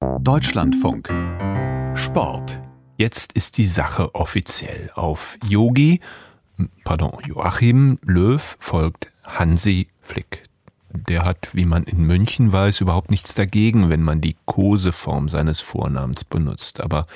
Deutschlandfunk Sport. Jetzt ist die Sache offiziell. Auf Joachim Löw folgt Hansi Flick. Der hat, wie man in München weiß, überhaupt nichts dagegen, wenn man die Koseform seines Vornamens benutzt. Aber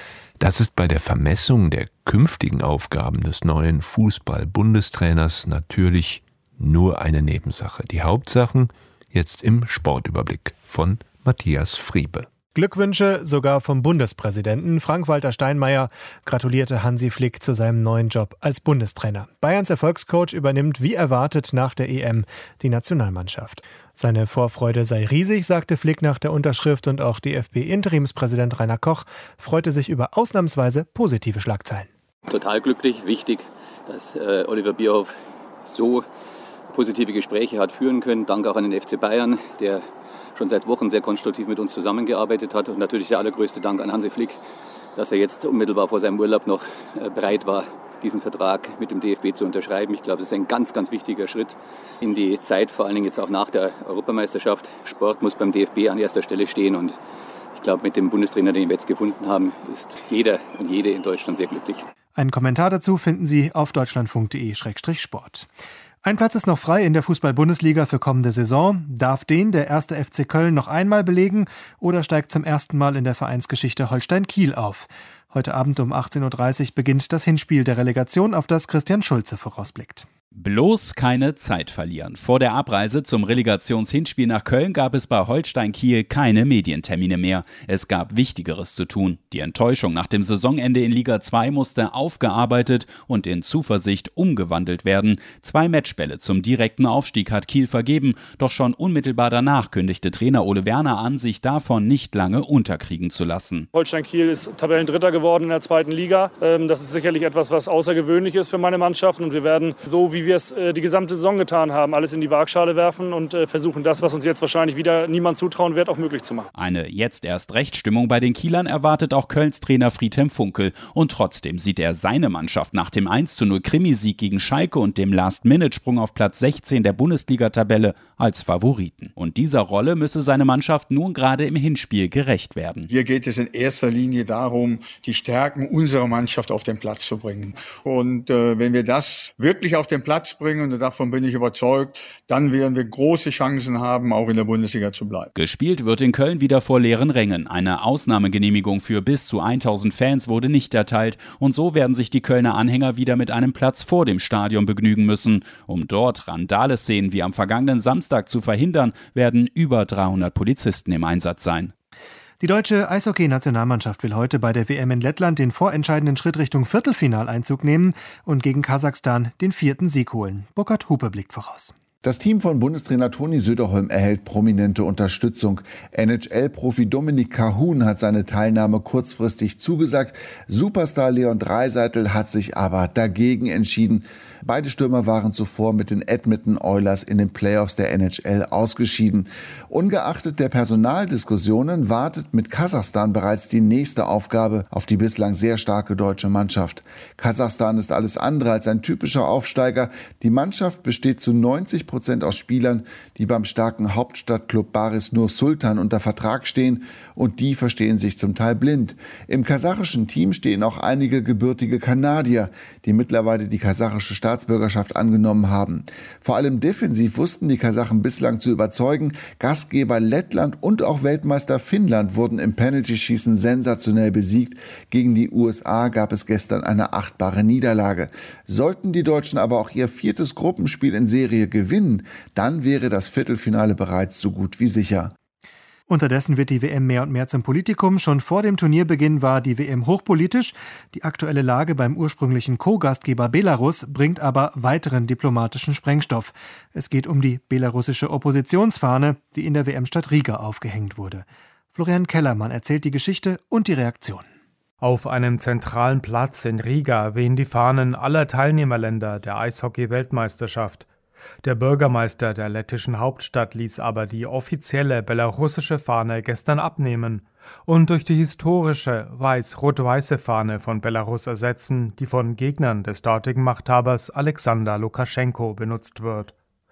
das ist bei der Vermessung der künftigen Aufgaben des neuen Fußball-Bundestrainers natürlich nur eine Nebensache. Die Hauptsachen jetzt im Sportüberblick von Matthias Friebe. Glückwünsche sogar vom Bundespräsidenten. Frank-Walter Steinmeier gratulierte Hansi Flick zu seinem neuen Job als Bundestrainer. Bayerns Erfolgscoach übernimmt wie erwartet nach der EM die Nationalmannschaft. Seine Vorfreude sei riesig, sagte Flick nach der Unterschrift, und auch DFB-Interimspräsident Rainer Koch freute sich über ausnahmsweise positive Schlagzeilen. Total glücklich, wichtig, dass Oliver Bierhoff so positive Gespräche hat führen können. Dank auch an den FC Bayern, der schon seit Wochen sehr konstruktiv mit uns zusammengearbeitet hat. Und natürlich der allergrößte Dank an Hansi Flick, dass er jetzt unmittelbar vor seinem Urlaub noch bereit war, diesen Vertrag mit dem DFB zu unterschreiben. Ich glaube, das ist ein ganz, ganz wichtiger Schritt in die Zeit, vor allen Dingen jetzt auch nach der Europameisterschaft. Sport muss beim DFB an erster Stelle stehen, und ich glaube, mit dem Bundestrainer, den wir jetzt gefunden haben, ist jeder und jede in Deutschland sehr glücklich. Einen Kommentar dazu finden Sie auf deutschlandfunk.de/sport. Ein Platz ist noch frei in der Fußball-Bundesliga für kommende Saison. Darf den der 1. FC Köln noch einmal belegen oder steigt zum ersten Mal in der Vereinsgeschichte Holstein Kiel auf? Heute Abend um 18.30 Uhr beginnt das Hinspiel der Relegation, auf das Christian Schulze vorausblickt. Bloß keine Zeit verlieren. Vor der Abreise zum Relegationshinspiel nach Köln gab es bei Holstein Kiel keine Medientermine mehr. Es gab Wichtigeres zu tun. Die Enttäuschung nach dem Saisonende in Liga 2 musste aufgearbeitet und in Zuversicht umgewandelt werden. 2 Matchbälle zum direkten Aufstieg hat Kiel vergeben, doch schon unmittelbar danach kündigte Trainer Ole Werner an, sich davon nicht lange unterkriegen zu lassen. Holstein Kiel ist Tabellendritter geworden in der 2. Liga. Das ist sicherlich etwas, was außergewöhnlich ist für meine Mannschaft, und wir werden, so wie wir es die gesamte Saison getan haben, alles in die Waagschale werfen und versuchen, das, was uns jetzt wahrscheinlich wieder niemand zutrauen wird, auch möglich zu machen. Eine jetzt erst Recht-Stimmung bei den Kielern erwartet auch Kölns Trainer Friedhelm Funkel, und trotzdem sieht er seine Mannschaft nach dem 1:0 Krimisieg gegen Schalke und dem Last-Minute-Sprung auf Platz 16 der Bundesliga-Tabelle als Favoriten. Und dieser Rolle müsse seine Mannschaft nun gerade im Hinspiel gerecht werden. Hier geht es in erster Linie darum, die Stärken unserer Mannschaft auf den Platz zu bringen. Und wenn wir das wirklich auf den Platz bringen, und davon bin ich überzeugt, dann werden wir große Chancen haben, auch in der Bundesliga zu bleiben. Gespielt wird in Köln wieder vor leeren Rängen. Eine Ausnahmegenehmigung für bis zu 1000 Fans wurde nicht erteilt, und so werden sich die Kölner Anhänger wieder mit einem Platz vor dem Stadion begnügen müssen. Um dort Randale-Szenen wie am vergangenen Samstag zu verhindern, werden über 300 Polizisten im Einsatz sein. Die deutsche Eishockey-Nationalmannschaft will heute bei der WM in Lettland den vorentscheidenden Schritt Richtung Viertelfinaleinzug nehmen und gegen Kasachstan den 4. Sieg holen. Burkhard Hupe blickt voraus. Das Team von Bundestrainer Toni Söderholm erhält prominente Unterstützung. NHL-Profi Dominik Kahun hat seine Teilnahme kurzfristig zugesagt. Superstar Leon Draisaitl hat sich aber dagegen entschieden. Beide Stürmer waren zuvor mit den Edmonton Oilers in den Playoffs der NHL ausgeschieden. Ungeachtet der Personaldiskussionen wartet mit Kasachstan bereits die nächste Aufgabe auf die bislang sehr starke deutsche Mannschaft. Kasachstan ist alles andere als ein typischer Aufsteiger. Die Mannschaft besteht zu 90% aus Spielern, die beim starken Hauptstadtklub Baris Nur Sultan unter Vertrag stehen, und die verstehen sich zum Teil blind. Im kasachischen Team stehen auch einige gebürtige Kanadier, die mittlerweile die kasachische Staatsbürgerschaft angenommen haben. Vor allem defensiv wussten die Kasachen bislang zu überzeugen. Gastgeber Lettland und auch Weltmeister Finnland wurden im Penalty-Schießen sensationell besiegt. Gegen die USA gab es gestern eine achtbare Niederlage. Sollten die Deutschen aber auch ihr 4. Gruppenspiel in Serie gewinnen, dann wäre das Viertelfinale bereits so gut wie sicher. Unterdessen wird die WM mehr und mehr zum Politikum. Schon vor dem Turnierbeginn war die WM hochpolitisch. Die aktuelle Lage beim ursprünglichen Co-Gastgeber Belarus bringt aber weiteren diplomatischen Sprengstoff. Es geht um die belarussische Oppositionsfahne, die in der WM-Stadt Riga aufgehängt wurde. Florian Kellermann erzählt die Geschichte und die Reaktion. Auf einem zentralen Platz in Riga wehen die Fahnen aller Teilnehmerländer der Eishockey-Weltmeisterschaft. Der Bürgermeister der lettischen Hauptstadt ließ aber die offizielle belarussische Fahne gestern abnehmen und durch die historische weiß-rot-weiße Fahne von Belarus ersetzen, die von Gegnern des dortigen Machthabers Alexander Lukaschenko benutzt wird.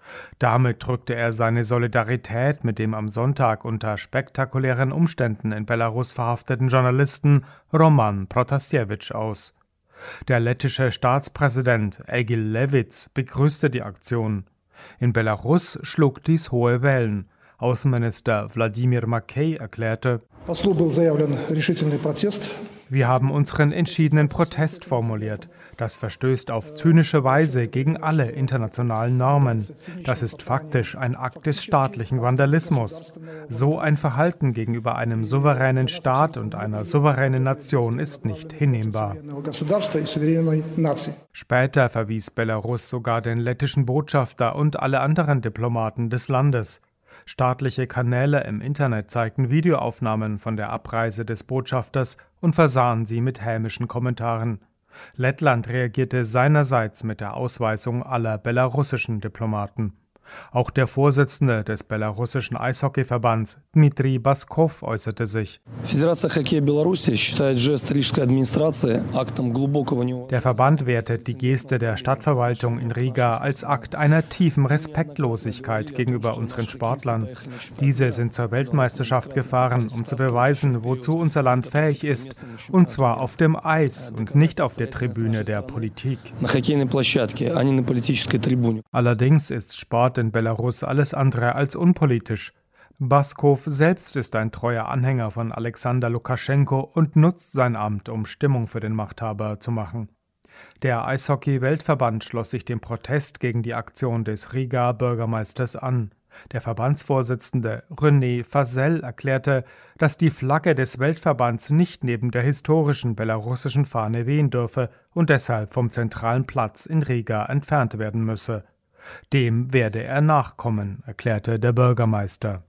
Damit drückte er seine Solidarität mit dem am Sonntag unter spektakulären Umständen in Belarus verhafteten Journalisten Roman Protasiewicz aus. Der lettische Staatspräsident Egil Levits begrüßte die Aktion. In Belarus schlug dies hohe Wellen. Außenminister Wladimir Makej erklärte: Wir haben unseren entschiedenen Protest formuliert. Das verstößt auf zynische Weise gegen alle internationalen Normen. Das ist faktisch ein Akt des staatlichen Vandalismus. So ein Verhalten gegenüber einem souveränen Staat und einer souveränen Nation ist nicht hinnehmbar. Später verwies Belarus sogar den lettischen Botschafter und alle anderen Diplomaten des Landes. Staatliche Kanäle im Internet zeigten Videoaufnahmen von der Abreise des Botschafters und versahen sie mit hämischen Kommentaren. Lettland reagierte seinerseits mit der Ausweisung aller belarussischen Diplomaten. Auch der Vorsitzende des belarussischen Eishockeyverbands, Dmitri Baskov, äußerte sich. Der Verband wertet die Geste der Stadtverwaltung in Riga als Akt einer tiefen Respektlosigkeit gegenüber unseren Sportlern. Diese sind zur Weltmeisterschaft gefahren, um zu beweisen, wozu unser Land fähig ist, und zwar auf dem Eis und nicht auf der Tribüne der Politik. Allerdings ist Sport in Belarus alles andere als unpolitisch. Baskov selbst ist ein treuer Anhänger von Alexander Lukaschenko und nutzt sein Amt, um Stimmung für den Machthaber zu machen. Der Eishockey-Weltverband schloss sich dem Protest gegen die Aktion des Riga-Bürgermeisters an. Der Verbandsvorsitzende René Fasel erklärte, dass die Flagge des Weltverbands nicht neben der historischen belarussischen Fahne wehen dürfe und deshalb vom zentralen Platz in Riga entfernt werden müsse. Dem werde er nachkommen, erklärte der Bürgermeister.